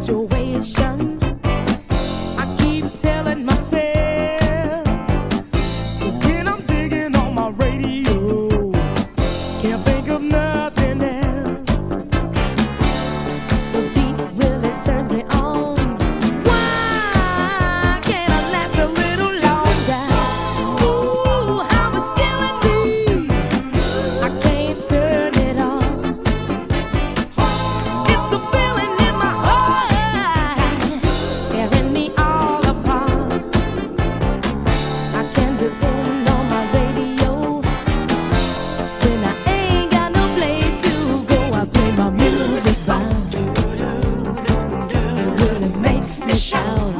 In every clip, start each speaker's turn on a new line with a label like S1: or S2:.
S1: situation. I keep telling myself when I'm digging on my radio, can't think of nothing else. The beat really turns me on. Why can't I last a little longer? Ooh, how it's killing me. I can't turn it off. It's a feeling in my heart, tearing me all apart. I can depend on my radio when I ain't got no place to go. I play my music box. It really makes me shout.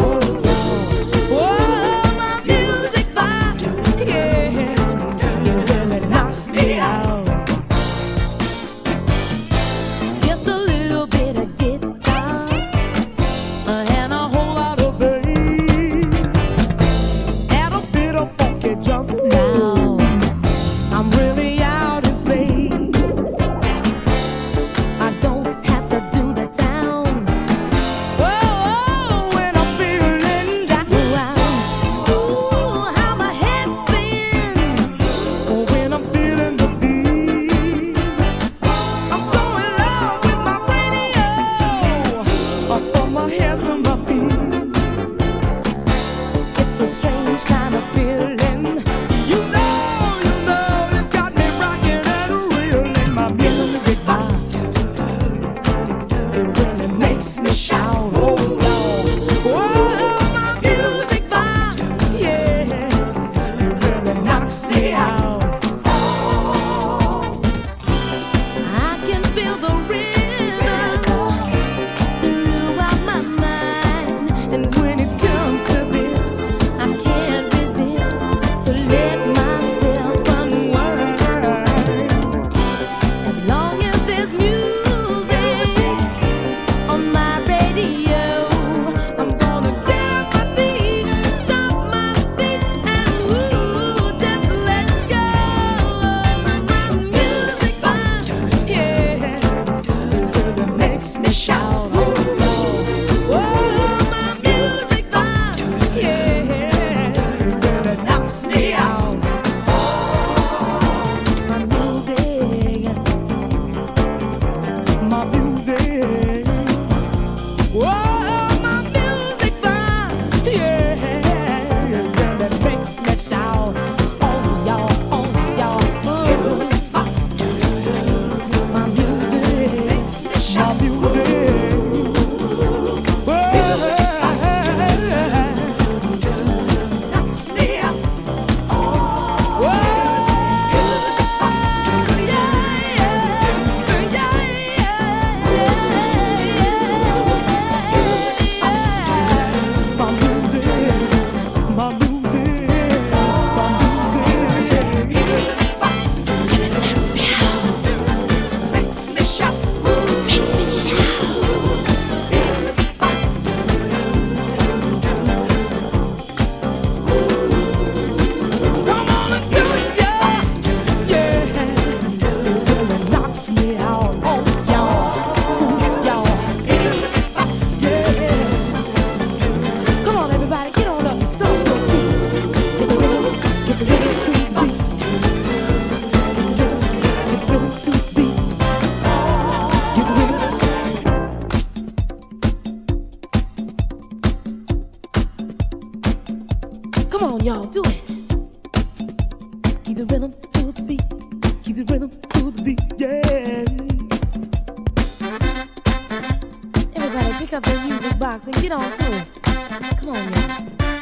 S1: Oh, my music box, yeah, it really knocks me out. Just a little bit of guitar and a whole lot of bass, and a bit of funky drums. Now I'm really out in space. I don't have to do the town. Oh, when I'm feeling down. Ooh, how my head spins. Oh, when I'm feeling the beat. I'm so in love with my radio, from my head to my feet. It's a strange kind of feeling. You know, it's got me rocking and reeling. My music box, it really makes me shout. Oh, Lord. Oh, my music box, yeah, it really knocks me out. I can feel the rhythm throughout my mind, and when it comes to this, I can't resist to let myself unwind. As long as there's music on my radio, I'm gonna get off my feet, stop my feet, and ooh, just let go. My music box, yeah, it really makes me shout. Oh, my music box, yeah, it really knocks me out. My music, my music. Whoa, my music box, yeah, it really makes me shout. Oh, y'all, music box. My music makes me shout. My music. Knocks me out. Come on, y'all, do it. Keep the rhythm to the beat. Keep the rhythm to the beat, yeah. Everybody pick up their music box and get on to it. Come on, y'all.